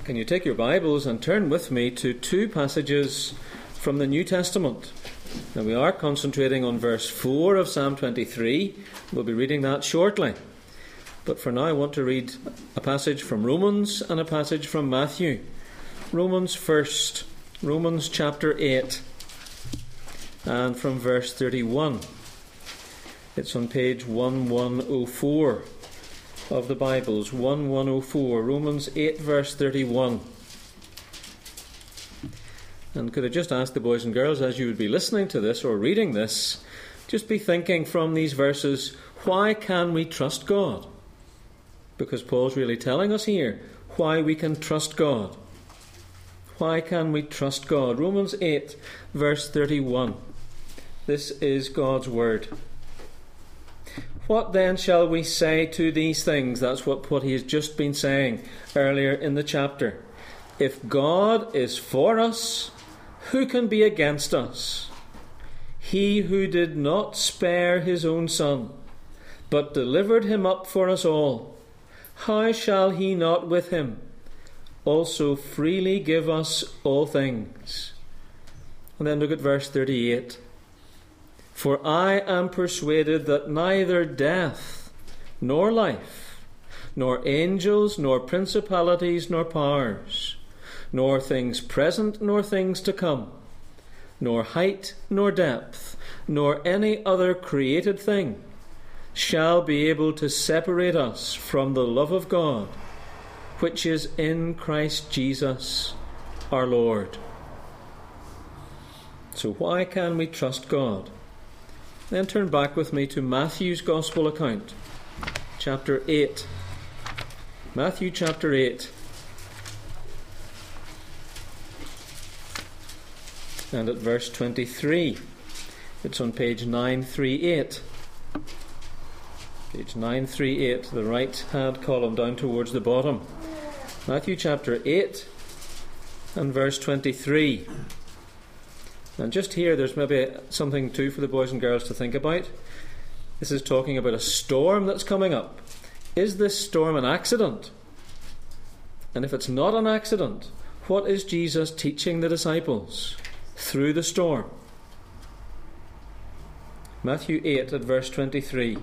Can you take your Bibles and turn with me to two passages from the New Testament? Now we are concentrating on verse 4 of Psalm 23. We'll be reading that shortly. But for now I want to read a passage from Romans and a passage from Matthew. Romans first, Romans chapter 8, and from verse 31. It's on page 1104 of the Bibles, 1104, Romans 8 verse 31. And could I just ask the boys and girls, as you would be listening to this or reading this, just be thinking from these verses, why can we trust God? Because Paul's really telling us here why we can trust God. Why can we trust God? Romans 8 verse 31. This is God's word. What then shall we say to these things? That's what he has just been saying earlier in the chapter. If God is for us, who can be against us? He who did not spare his own son, but delivered him up for us all, how shall he not with him also freely give us all things? And then look at verse 38. For I am persuaded that neither death, nor life, nor angels, nor principalities, nor powers, nor things present, nor things to come, nor height, nor depth, nor any other created thing shall be able to separate us from the love of God, which is in Christ Jesus our Lord. So why can we trust God? Then turn back with me to Matthew's Gospel account, chapter 8. Matthew chapter 8. And at verse 23. It's on page 938. Page 938, the right-hand column down towards the bottom. Matthew chapter 8 and verse 23. And just here, there's maybe something too for the boys and girls to think about. This is talking about a storm that's coming up. Is this storm an accident? And if it's not an accident, what is Jesus teaching the disciples through the storm? Matthew 8 at verse 23.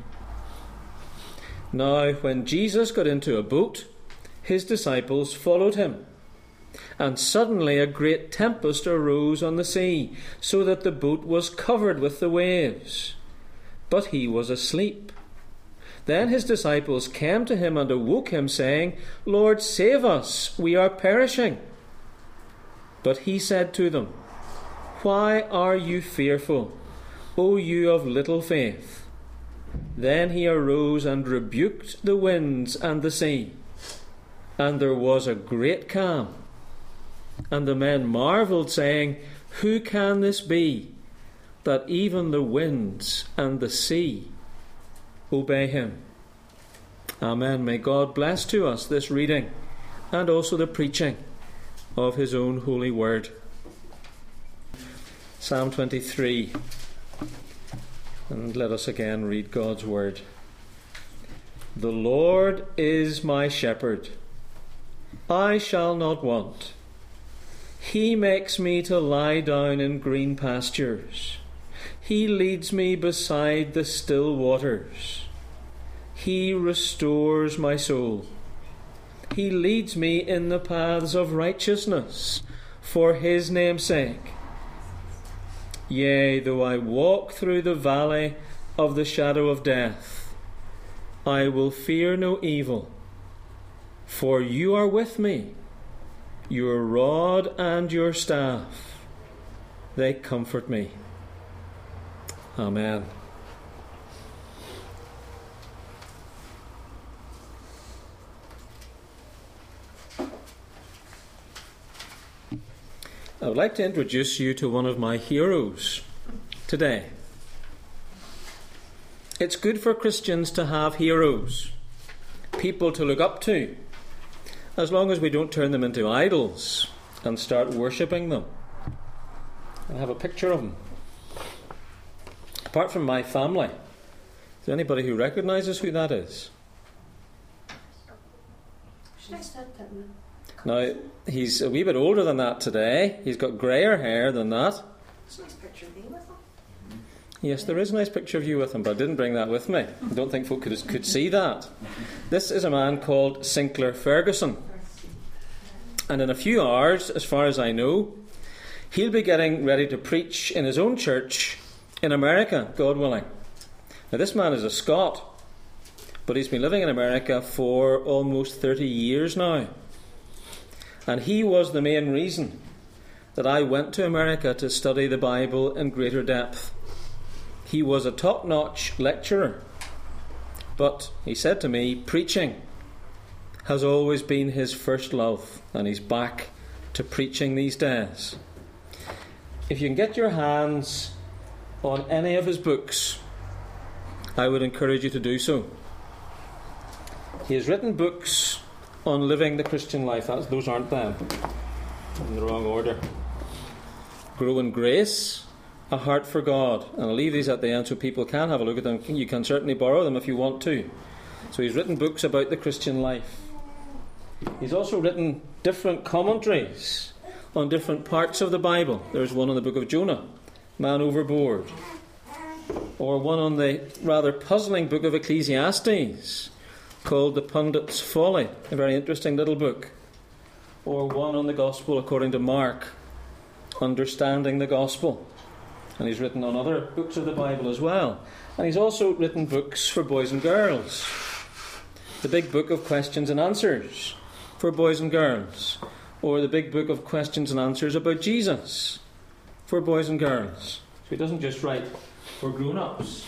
Now, when Jesus got into a boat, his disciples followed him. And suddenly a great tempest arose on the sea, so that the boat was covered with the waves. But he was asleep. Then his disciples came to him and awoke him, saying, Lord, save us, we are perishing. But he said to them, Why are you fearful, O you of little faith? Then he arose and rebuked the winds and the sea, and there was a great calm. And the men marvelled, saying, Who can this be, that even the winds and the sea obey him? Amen. May God bless to us this reading and also the preaching of his own holy word. Psalm 23. And let us again read God's word. The Lord is my shepherd. I shall not want. He makes me to lie down in green pastures. He leads me beside the still waters. He restores my soul. He leads me in the paths of righteousness for his name's sake. Yea, though I walk through the valley of the shadow of death, I will fear no evil, for you are with me. Your rod and your staff, they comfort me. Amen. I would like to introduce you to one of my heroes today. It's good for Christians to have heroes, people to look up to, as long as we don't turn them into idols and start worshipping them. I have a picture of them. Apart from my family, is there anybody who recognises who that is? Now, he's a wee bit older than that today. He's got greyer hair than that. There's a nice picture of me with him. Yes, there is a nice picture of you with him, but I didn't bring that with me. I don't think folk could see that. This is a man called Sinclair Ferguson. And in a few hours, as far as I know, he'll be getting ready to preach in his own church in America, God willing. Now, this man is a Scot, but he's been living in America for almost 30 years now. And he was the main reason that I went to America to study the Bible in greater depth. He was a top-notch lecturer, but he said to me, preaching has always been his first love, and he's back to preaching these days. If you can get your hands on any of his books, I would encourage you to do so. He has written books on living the Christian life. Those aren't them. In the wrong order. Grow in Grace, A Heart for God. And I'll leave these at the end so people can have a look at them. You can certainly borrow them if you want to. So he's written books about the Christian life. He's also written different commentaries on different parts of the Bible. There's one on the book of Jonah, Man Overboard. Or one on the rather puzzling book of Ecclesiastes, called The Pundit's Folly, a very interesting little book. Or one on the Gospel according to Mark, Understanding the Gospel. And he's written on other books of the Bible as well. And he's also written books for boys and girls. The Big Book of Questions and Answers for boys and girls. Or the Big Book of Questions and Answers about Jesus for boys and girls. So he doesn't just write for grown-ups.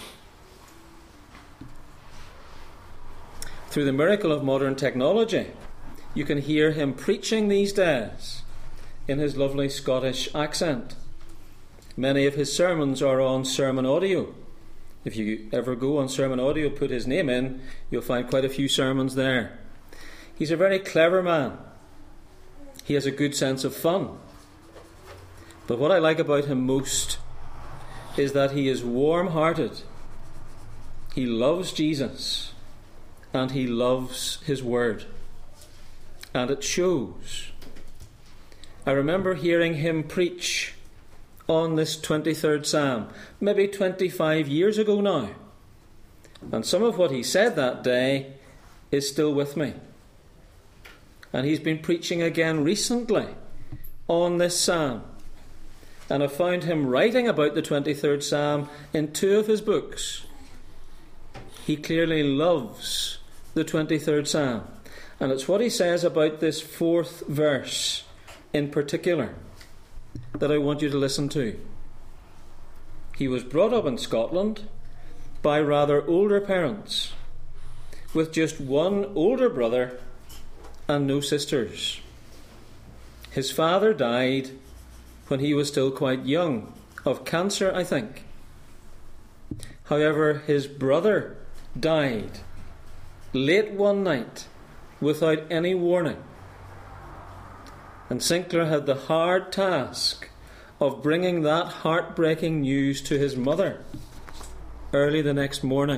Through the miracle of modern technology, you can hear him preaching these days in his lovely Scottish accent. Many of his sermons are on Sermon Audio. If you ever go on Sermon Audio, put his name in, you'll find quite a few sermons there. He's a very clever man. He has a good sense of fun. But what I like about him most is that he is warm-hearted. He loves Jesus. And he loves his word. And it shows. I remember hearing him preach on this 23rd Psalm, maybe 25 years ago now. And some of what he said that day is still with me. And he's been preaching again recently on this psalm. And I found him writing about the 23rd Psalm in 2 of his books. He clearly loves the 23rd Psalm. And it's what he says about this 4th verse in particular that I want you to listen to. He was brought up in Scotland by rather older parents, with just one older brother and no sisters. His father died when he was still quite young, of cancer, I think. However, his brother died late one night without any warning. And Sinclair had the hard task of bringing that heartbreaking news to his mother early the next morning.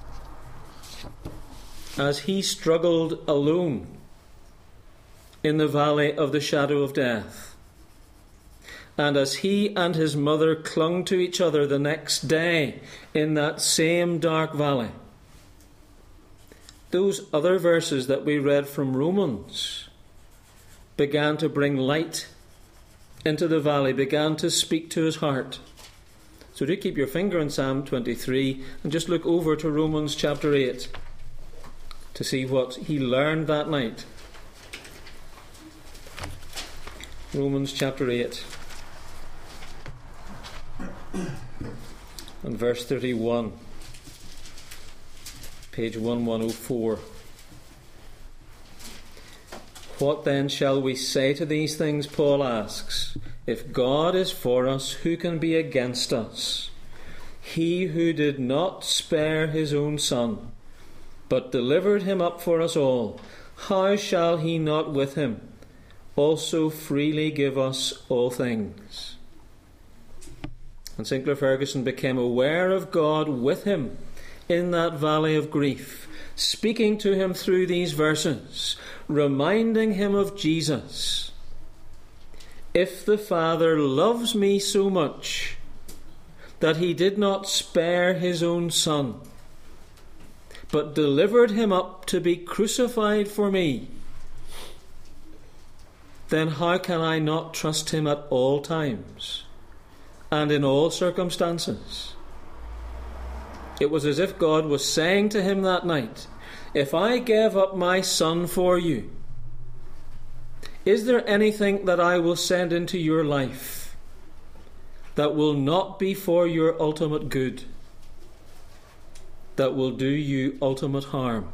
As he struggled alone in the valley of the shadow of death, and as he and his mother clung to each other the next day in that same dark valley, those other verses that we read from Romans began to bring light into the valley, began to speak to his heart. So do keep your finger in Psalm 23 and just look over to Romans chapter 8 to see what he learned that night. Romans chapter 8 and verse 31, page 1104. What then shall we say to these things, Paul asks. If God is for us, who can be against us? He who did not spare his own son, but delivered him up for us all, how shall he not with him also freely give us all things? And Sinclair Ferguson became aware of God with him in that valley of grief, speaking to him through these verses, reminding him of Jesus. If the Father loves me so much that he did not spare his own Son, but delivered him up to be crucified for me, then how can I not trust him at all times and in all circumstances? It was as if God was saying to him that night, if I gave up my Son for you, is there anything that I will send into your life that will not be for your ultimate good, that will do you ultimate harm?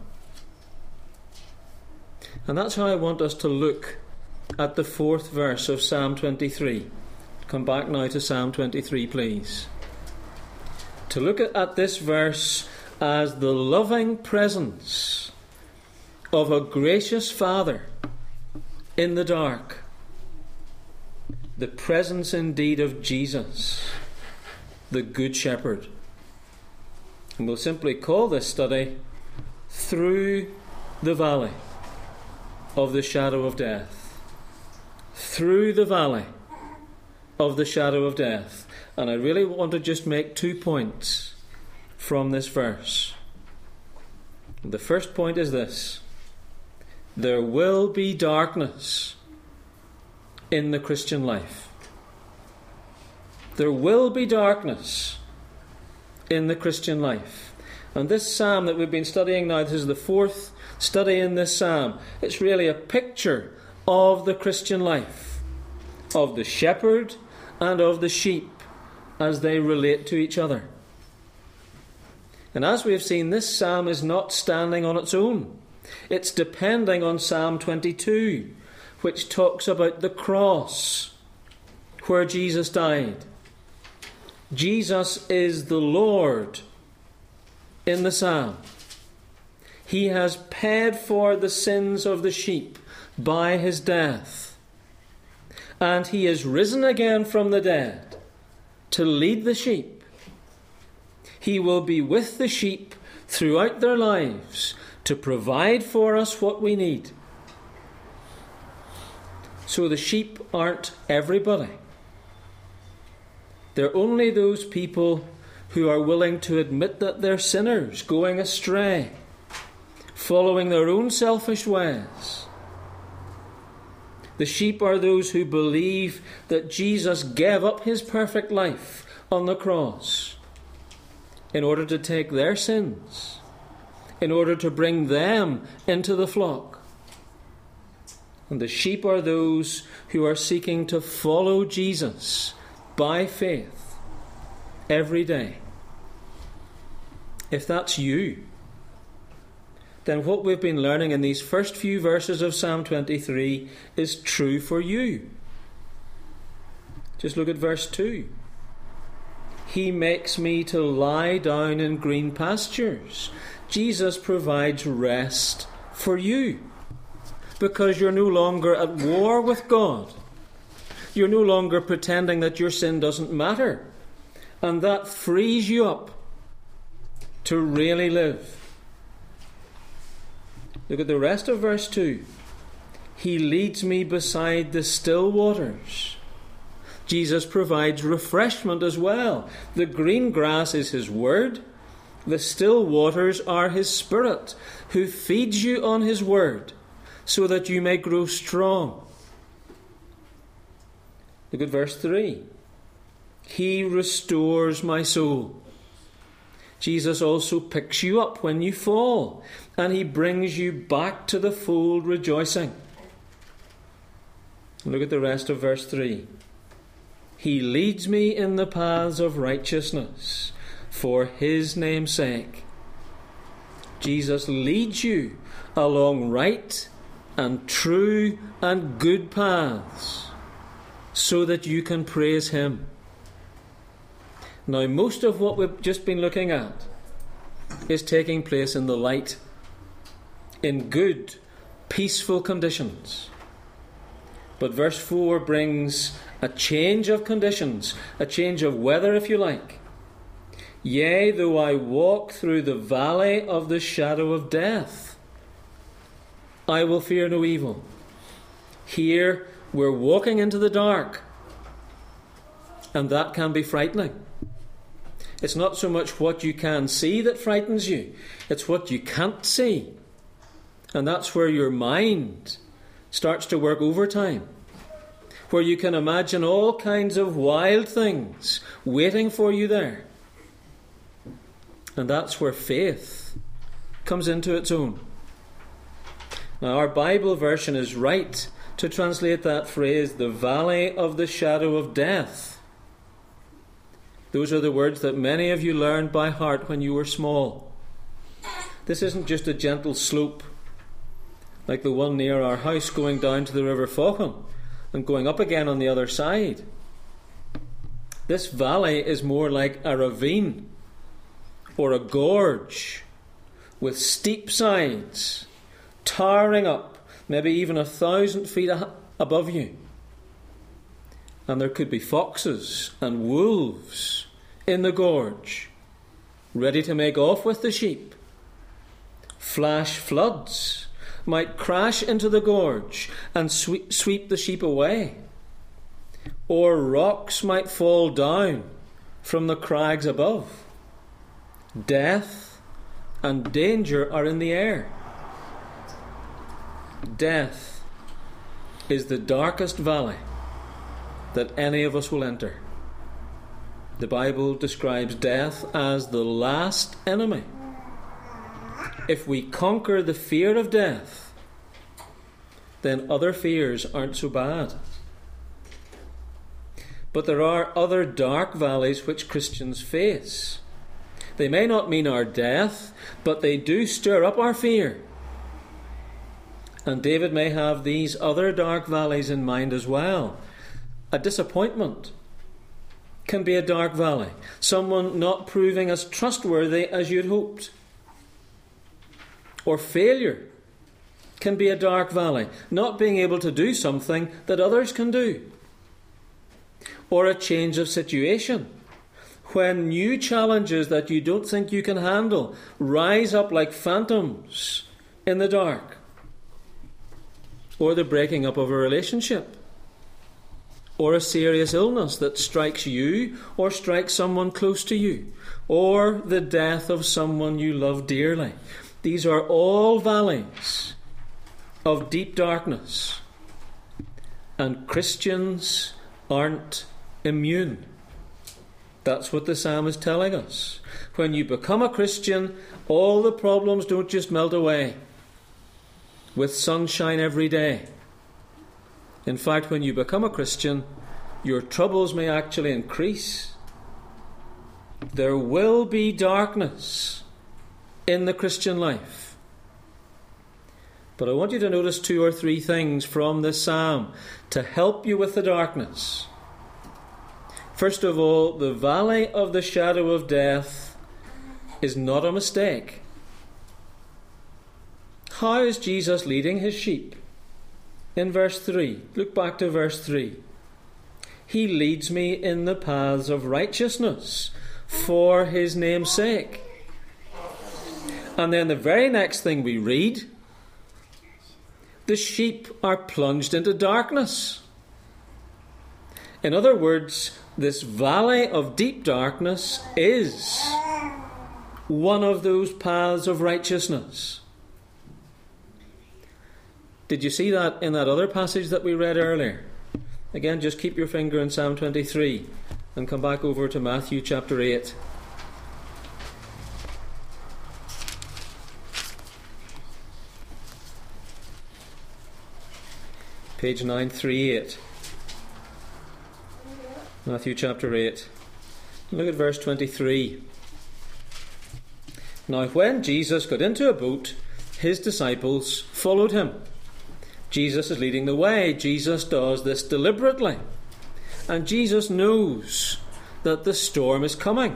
And that's how I want us to look at the 4th verse of Psalm 23. Come back now to Psalm 23, please. To look at this verse as the loving presence of a gracious Father in the dark. The presence indeed of Jesus, the Good Shepherd. And we'll simply call this study Through the Valley of the Shadow of Death. Through the Valley of the Shadow of Death. And I really want to just make 2 points from this verse. The first point is this: there will be darkness in the Christian life. There will be darkness in the Christian life. And this psalm that we've been studying now, this is the 4th study in this psalm. It's really a picture of the Christian life, of the shepherd and of the sheep as they relate to each other. And as we have seen, this psalm is not standing on its own. It's depending on Psalm 22, which talks about the cross where Jesus died. Jesus is the Lord in the psalm. He has paid for the sins of the sheep by his death. And he is risen again from the dead to lead the sheep. He will be with the sheep throughout their lives to provide for us what we need. So the sheep aren't everybody. They're only those people who are willing to admit that they're sinners, going astray, following their own selfish ways. The sheep are those who believe that Jesus gave up his perfect life on the cross in order to take their sins, in order to bring them into the flock. And the sheep are those who are seeking to follow Jesus by faith every day. If that's you, then what we've been learning in these first few verses of Psalm 23 is true for you. Just look at verse 2. He makes me to lie down in green pastures. Jesus provides rest for you because you're no longer at war with God. You're no longer pretending that your sin doesn't matter. And that frees you up to really live. Look at the rest of verse 2. He leads me beside the still waters. Jesus provides refreshment as well. The green grass is his word. The still waters are his Spirit, who feeds you on his word so that you may grow strong. Look at verse 3. He restores my soul. Jesus also picks you up when you fall, and he brings you back to the fold rejoicing. Look at the rest of verse 3. He leads me in the paths of righteousness for his name's sake. Jesus leads you along right and true and good paths so that you can praise him. Now, most of what we've just been looking at is taking place in the light, in good, peaceful conditions. But verse 4 brings a change of conditions, a change of weather, if you like. Yea, though I walk through the valley of the shadow of death, I will fear no evil. Here we're walking into the dark, and that can be frightening. It's not so much what you can see that frightens you, it's what you can't see. And that's where your mind starts to work overtime, where you can imagine all kinds of wild things waiting for you there. And that's where faith comes into its own. Now, our Bible version is right to translate that phrase, the valley of the shadow of death. Those are the words that many of you learned by heart when you were small. This isn't just a gentle slope like the one near our house going down to the River Faughan and going up again on the other side. This valley is more like a ravine or a gorge with steep sides, towering up, maybe even 1,000 feet above you. And there could be foxes and wolves in the gorge, ready to make off with the sheep. Flash floods might crash into the gorge and sweep the sheep away. Or rocks might fall down from the crags above. Death and danger are in the air. Death is the darkest valley that any of us will enter. The Bible describes death as the last enemy. If we conquer the fear of death, then other fears aren't so bad. But there are other dark valleys which Christians face. They may not mean our death, but they do stir up our fear. And David may have these other dark valleys in mind as well. A disappointment can be a dark valley. Someone not proving as trustworthy as you'd hoped. Or failure can be a dark valley. Not being able to do something that others can do. Or a change of situation, when new challenges that you don't think you can handle rise up like phantoms in the dark. Or the breaking up of a relationship. Or a serious illness that strikes you or strikes someone close to you. Or the death of someone you love dearly. These are all valleys of deep darkness. And Christians aren't immune. That's what the psalm is telling us. When you become a Christian, all the problems don't just melt away with sunshine every day. In fact, when you become a Christian, your troubles may actually increase. There will be darkness in the Christian life. But I want you to notice 2 or 3 things from this psalm to help you with the darkness. First of all, the valley of the shadow of death is not a mistake. How is Jesus leading his sheep? In verse 3, look back to verse 3. He leads me in the paths of righteousness for his name's sake. And then the very next thing we read, the sheep are plunged into darkness. In other words, this valley of deep darkness is one of those paths of righteousness. Did you see that in that other passage that we read earlier? Again, just keep your finger in Psalm 23 and come back over to Matthew chapter 8. Page 938. Matthew chapter 8. Look at verse 23. Now when Jesus got into a boat, his disciples followed him. Jesus is leading the way. Jesus does this deliberately. And Jesus knows that the storm is coming.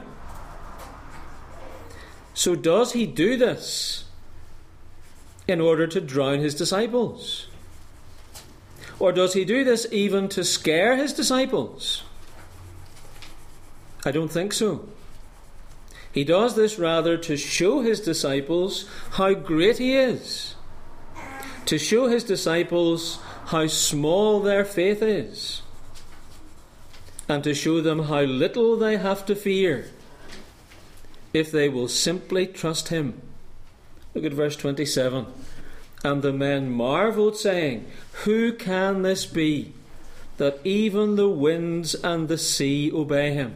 So does he do this in order to drown his disciples? Or does he do this even to scare his disciples? I don't think so. He does this rather to show his disciples how great he is, to show his disciples how small their faith is, and to show them how little they have to fear if they will simply trust him. Look at verse 27. And the men marveled, saying, Who can this be, that even the winds and the sea obey him?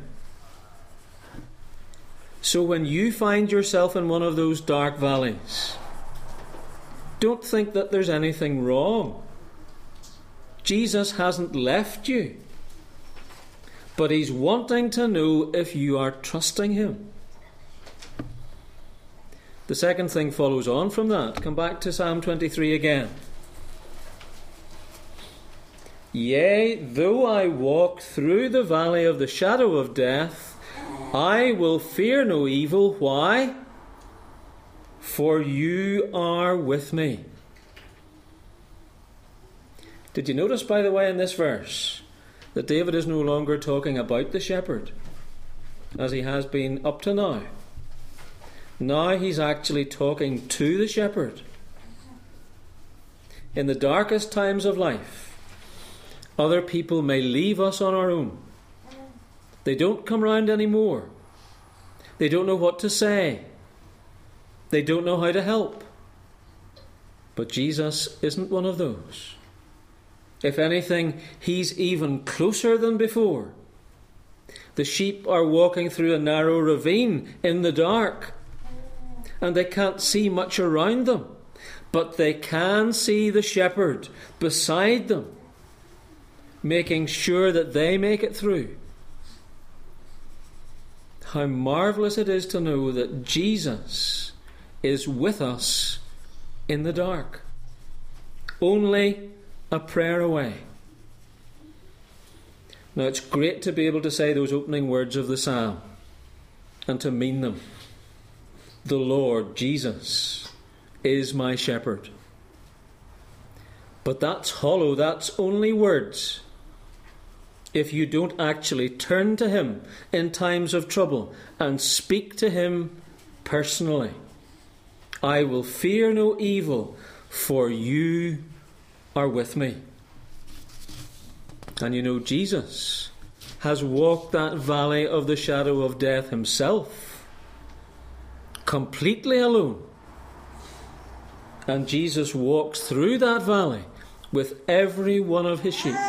So when you find yourself in one of those dark valleys, don't think that there's anything wrong. Jesus hasn't left you, but he's wanting to know if you are trusting him. The second thing follows on from that. Come back to Psalm 23 again. Yea, though I walk through the valley of the shadow of death, I will fear no evil. Why? For you are with me. Did you notice, by the way, in this verse, that David is no longer talking about the shepherd, as he has been up to now? Now he's actually talking to the shepherd. In the darkest times of life, other people may leave us on our own. They don't come round anymore. They don't know what to say. They don't know how to help. But Jesus isn't one of those. If anything, he's even closer than before. The sheep are walking through a narrow ravine in the dark, and they can't see much around them, but they can see the shepherd beside them, making sure that they make it through. How marvellous it is to know that Jesus is with us in the dark, only a prayer away. Now, it's great to be able to say those opening words of the psalm and to mean them. The Lord Jesus is my shepherd. But that's hollow, that's only words, if you don't actually turn to him in times of trouble and speak to him personally. I will fear no evil, for you are with me. And you know, Jesus has walked that valley of the shadow of death himself, completely alone. And Jesus walks through that valley with every one of his sheep.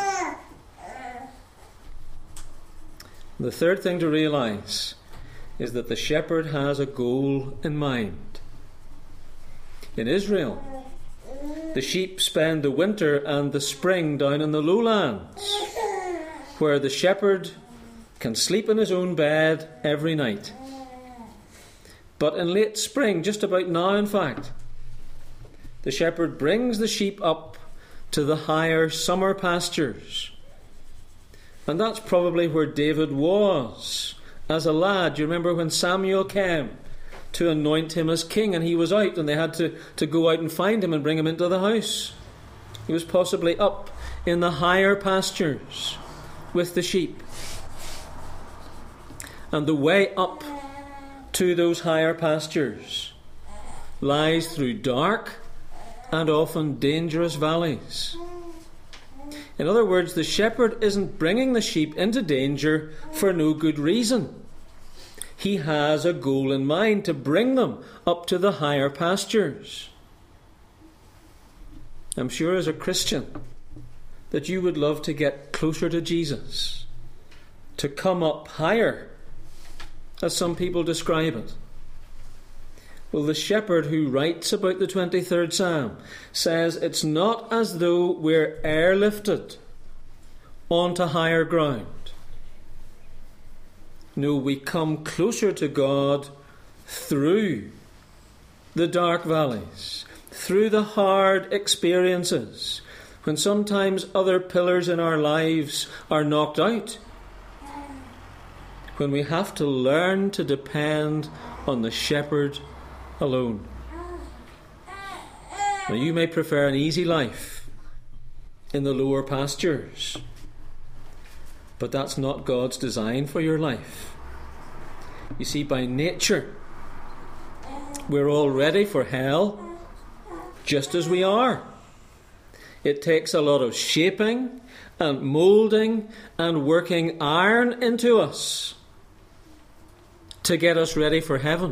The third thing to realise is that the shepherd has a goal in mind. In Israel, the sheep spend the winter and the spring down in the lowlands, where the shepherd can sleep in his own bed every night. But in late spring, just about now in fact, the shepherd brings the sheep up to the higher summer pastures. And that's probably where David was as a lad. You remember when Samuel came to anoint him as king, and he was out, and they had to go out and find him and bring him into the house. He was possibly up in the higher pastures with the sheep. And the way up to those higher pastures lies through dark and often dangerous valleys. In other words, the shepherd isn't bringing the sheep into danger for no good reason. He has a goal in mind to bring them up to the higher pastures. I'm sure as a Christian that you would love to get closer to Jesus, to come up higher, as some people describe it. Well, the shepherd who writes about the 23rd Psalm says it's not as though we're airlifted onto higher ground. No, we come closer to God through the dark valleys, through the hard experiences, when sometimes other pillars in our lives are knocked out, when we have to learn to depend on the shepherd alone. Now, you may prefer an easy life in the lower pastures, but that's not God's design for your life. You see, by nature, we're all ready for hell, just as we are. It takes a lot of shaping and moulding and working iron into us to get us ready for heaven.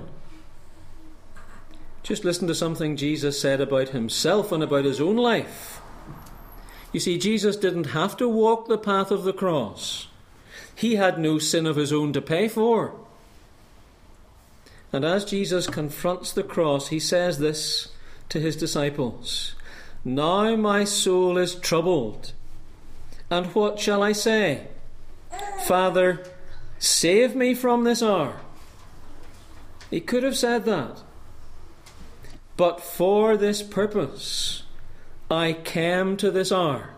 Just listen to something Jesus said about himself and about his own life. You see, Jesus didn't have to walk the path of the cross. He had no sin of his own to pay for. And as Jesus confronts the cross, he says this to his disciples: "Now my soul is troubled, and what shall I say? Father, save me from this hour." He could have said that. "But for this purpose I came to this hour."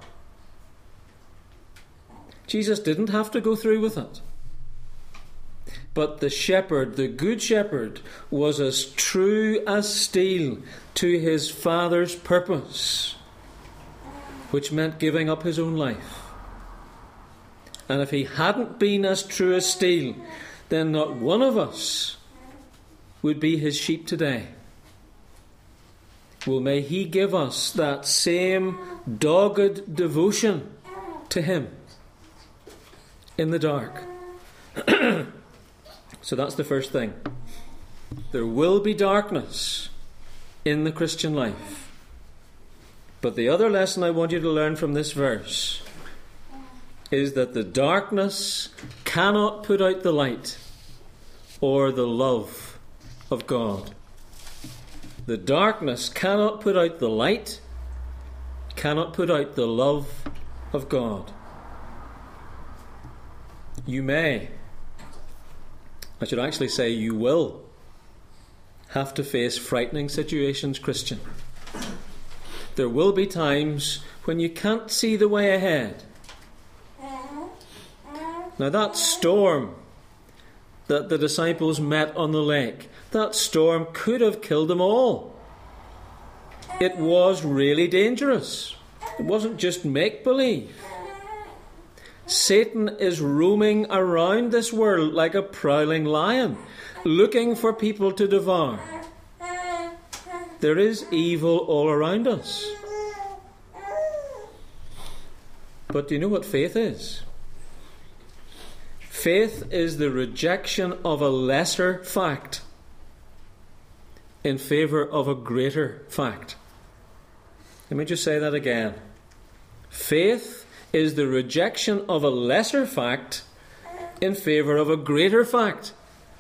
Jesus didn't have to go through with it. But the shepherd, the good shepherd, was as true as steel to his Father's purpose, which meant giving up his own life. And if he hadn't been as true as steel, then not one of us would be his sheep today. Well, may he give us that same dogged devotion to him in the dark. So that's the first thing. There will be darkness in the Christian life. But the other lesson I want you to learn from this verse is that the darkness cannot put out the light or the love of God. The darkness cannot put out the light, cannot put out the love of God. You may, I should actually say you will, have to face frightening situations, Christian. There will be times when you can't see the way ahead. Now that storm that the disciples met on the lake, that storm could have killed them all. It was really dangerous. It wasn't just make-believe. Satan is roaming around this world like a prowling lion, looking for people to devour. There is evil all around us. But do you know what faith is? Faith is the rejection of a lesser fact in favour of a greater fact. Let me just say that again. Faith is the rejection of a lesser fact in favour of a greater fact.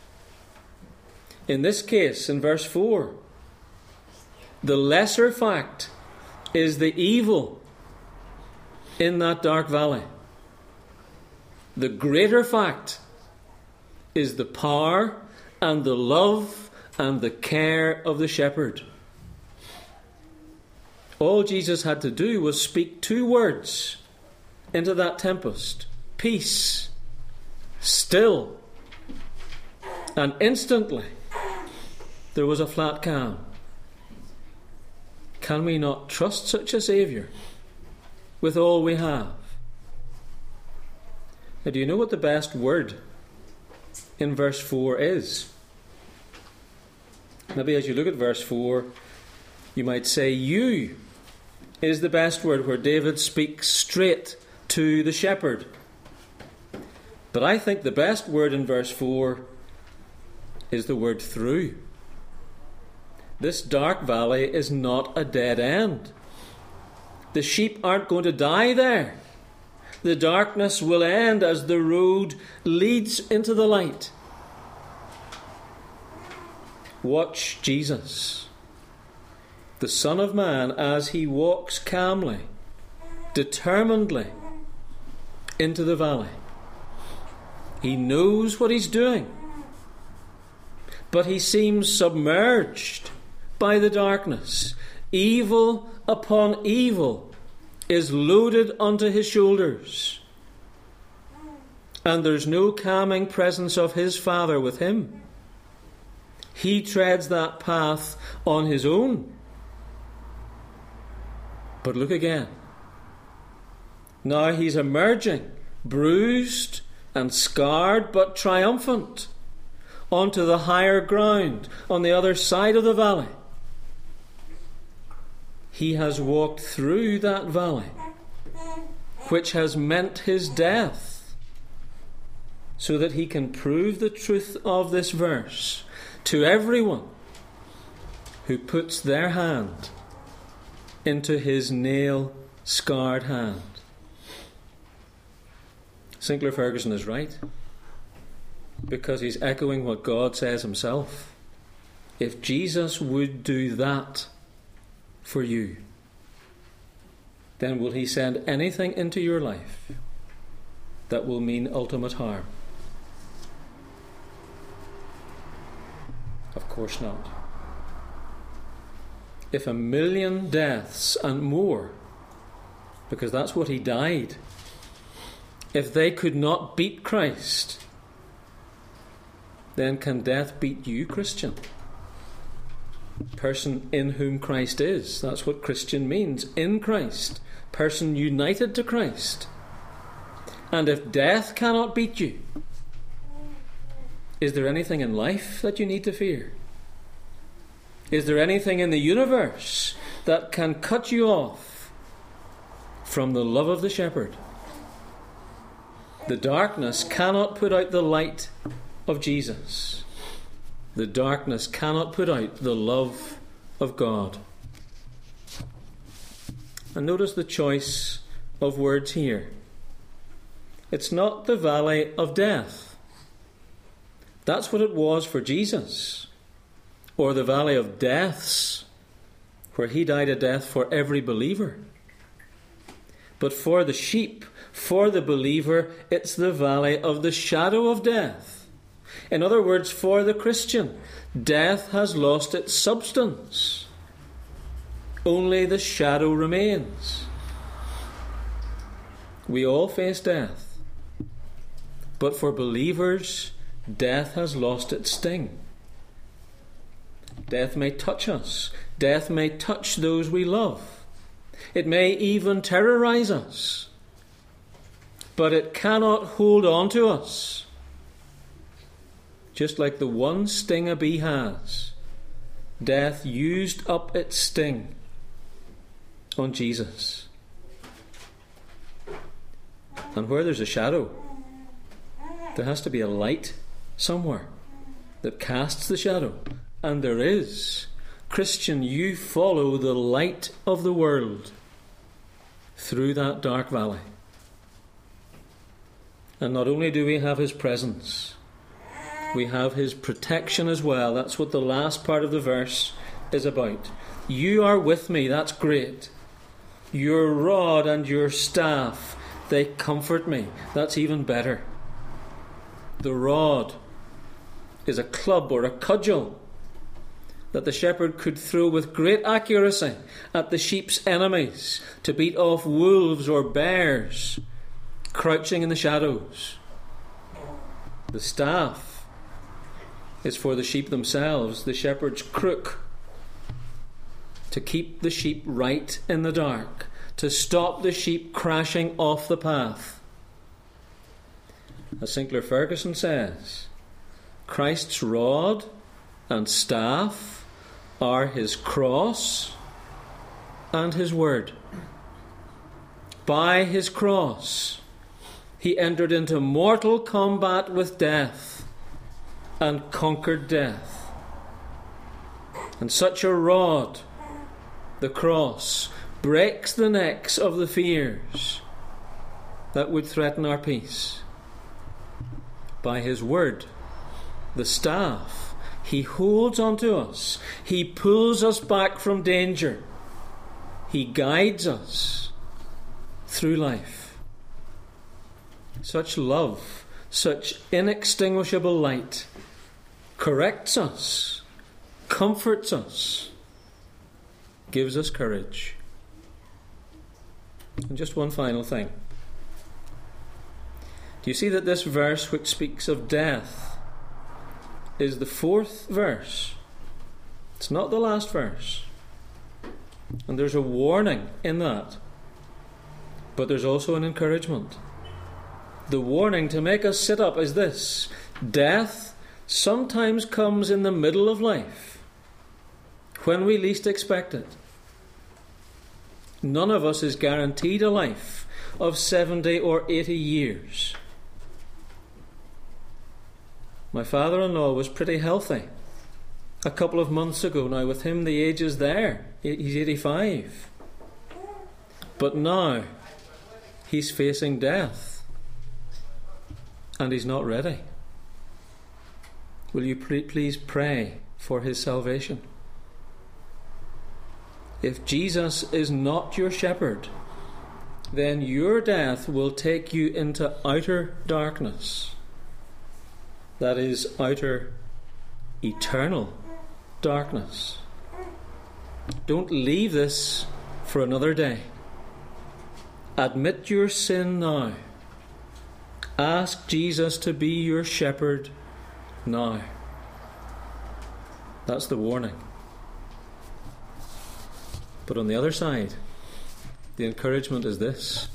In this case, in verse 4, the lesser fact is the evil in that dark valley. The greater fact is the power and the love and the care of the shepherd. All Jesus had to do was speak 2 words into that tempest: peace, still. And instantly there was a flat calm. Can we not trust such a Saviour with all we have? Now, do you know what the best word in verse 4 is? Maybe as you look at verse 4, you might say "you" is the best word, where David speaks straight to the shepherd. But I think the best word in verse 4 is the word "through." This dark valley is not a dead end. The sheep aren't going to die there. The darkness will end as the road leads into the light. Watch Jesus, the Son of Man, as he walks calmly, determinedly into the valley. He knows what he's doing, but he seems submerged by the darkness. Evil upon evil is loaded onto his shoulders, and there's no calming presence of his Father with him. He treads that path on his own. But look again. Now he's emerging, bruised and scarred, but triumphant, onto the higher ground on the other side of the valley. He has walked through that valley, which has meant his death, so that he can prove the truth of this verse to everyone who puts their hand into his nail-scarred hand. Sinclair Ferguson is right, because he's echoing what God says himself. If Jesus would do that for you, then will he send anything into your life that will mean ultimate harm? Of course not. If 1 million deaths and more, because that's what he died, if they could not beat Christ, then can death beat you, Christian? Person in whom Christ is. That's what Christian means. In Christ. Person united to Christ. And if death cannot beat you, is there anything in life that you need to fear? Is there anything in the universe that can cut you off from the love of the shepherd? The darkness cannot put out the light of Jesus. The darkness cannot put out the love of God. And notice the choice of words here. It's not the valley of death. That's what it was for Jesus. Or the valley of deaths, where he died a death for every believer. But for the sheep, for the believer, it's the valley of the shadow of death. In other words, for the Christian, death has lost its substance. Only the shadow remains. We all face death. But for believers, death has lost its sting. Death may touch us. Death may touch those we love. It may even terrorize us. But it cannot hold on to us. Just like the one sting a bee has, death used up its sting on Jesus. And where there's a shadow, there has to be a light somewhere that casts the shadow. And there is. Christian, you follow the light of the world through that dark valley. And not only do we have his presence, we have his protection as well. That's what the last part of the verse is about. You are with me, that's great. Your rod and your staff, they comfort me. That's even better. The rod is a club or a cudgel that the shepherd could throw with great accuracy at the sheep's enemies to beat off wolves or bears crouching in the shadows. The staff is for the sheep themselves, the shepherd's crook, to keep the sheep right in the dark, to stop the sheep crashing off the path. As Sinclair Ferguson says, Christ's rod and staff are his cross and his word. By his cross, he entered into mortal combat with death and conquered death. And such a rod, the cross, breaks the necks of the fears that would threaten our peace. By his word, the staff, he holds on to us. He pulls us back from danger. He guides us through life. Such love, such inextinguishable light, corrects us, comforts us, gives us courage. And just one final thing. Do you see that this verse, which speaks of death, is the 4th verse? It's not the last verse. And there's a warning in that. But there's also an encouragement. The warning to make us sit up is this: death, sometimes comes in the middle of life, when we least expect it. None of us is guaranteed a life of 70 or 80 years. My father-in-law was pretty healthy a couple of months ago. Now with him the age is there. He's 85. But now he's facing death. And he's not ready. Will you please pray for his salvation? If Jesus is not your shepherd, then your death will take you into outer darkness. That is, outer eternal darkness. Don't leave this for another day. Admit your sin now. Ask Jesus to be your shepherd now. That's the warning. But on the other side, the encouragement is this: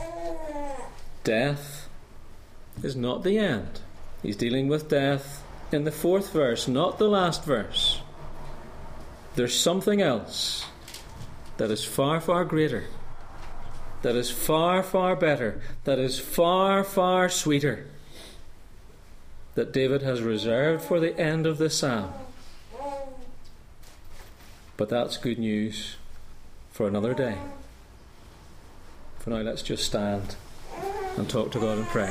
death is not the end. He's dealing with death in the 4th verse, not the last verse. There's something else that is far, far greater, that is far, far better, that is far, far sweeter, that David has reserved for the end of the psalm. But that's good news for another day. For now, let's just stand and talk to God in prayer.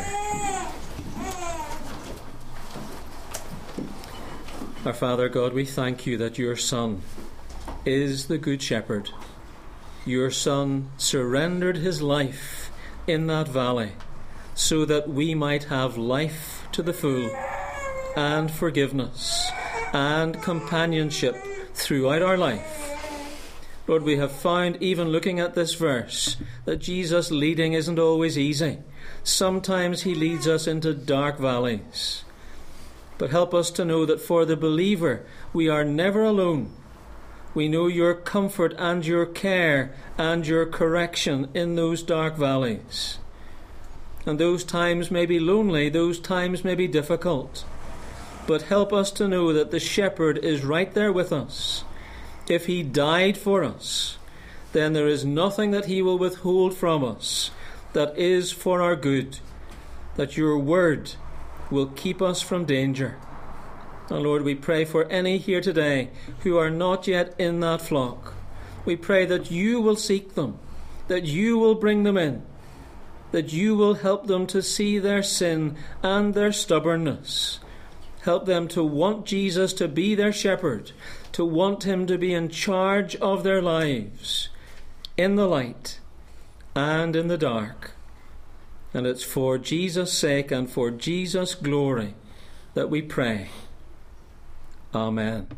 Our Father God, we thank you that your Son is the Good Shepherd. Your Son surrendered his life in that valley so that we might have life to the full and forgiveness and companionship throughout our life. Lord, we have found, even looking at this verse, that Jesus' leading isn't always easy. Sometimes he leads us into dark valleys. But help us to know that for the believer, we are never alone. We know your comfort and your care and your correction in those dark valleys. And those times may be lonely, those times may be difficult. But help us to know that the shepherd is right there with us. If he died for us, then there is nothing that he will withhold from us that is for our good, that your word will keep us from danger. And Lord, we pray for any here today who are not yet in that flock. We pray that you will seek them, that you will bring them in, that you will help them to see their sin and their stubbornness. Help them to want Jesus to be their shepherd, to want him to be in charge of their lives, in the light and in the dark. And it's for Jesus' sake and for Jesus' glory that we pray. Amen.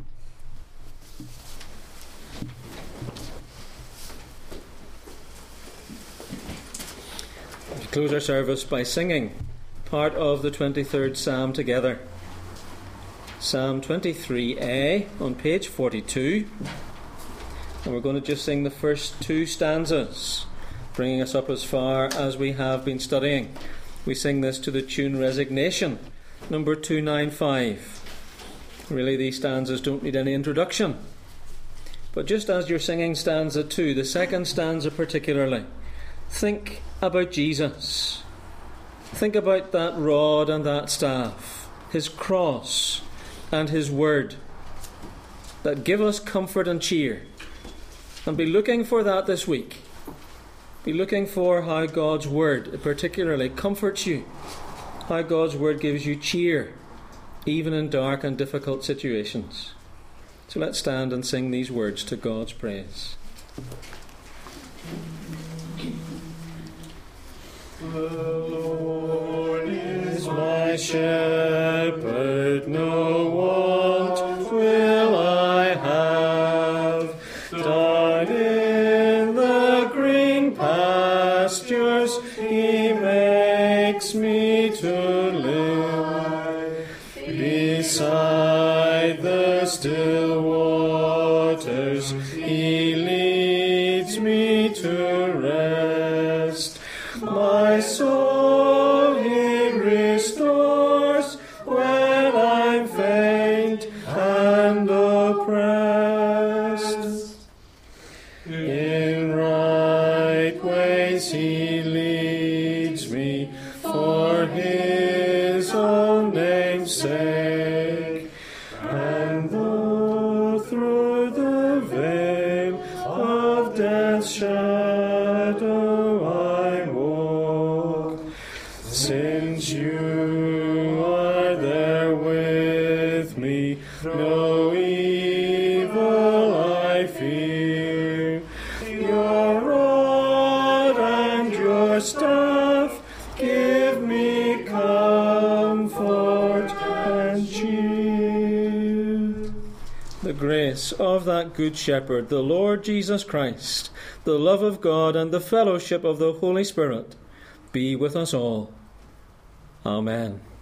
We close our service by singing part of the 23rd Psalm together. Psalm 23a on page 42. And we're going to just sing the first 2 stanzas, bringing us up as far as we have been studying. We sing this to the tune Resignation, number 295. Really, these stanzas don't need any introduction. But just as you're singing stanza 2, the second stanza particularly, think about Jesus. Think about that rod and that staff, his cross and his word that give us comfort and cheer. And be looking for that this week. Be looking for how God's word particularly comforts you, how God's word gives you cheer, even in dark and difficult situations. So let's stand and sing these words to God's praise. The Lord is my shepherd, no want will I have. Down in the green pastures he makes me to live. Beside the still waters he leads me to rest. My soul he restores when I'm me. No evil I fear. Your rod and your staff give me comfort and cheer. The grace of that Good Shepherd, the Lord Jesus Christ, the love of God, and the fellowship of the Holy Spirit be with us all. Amen.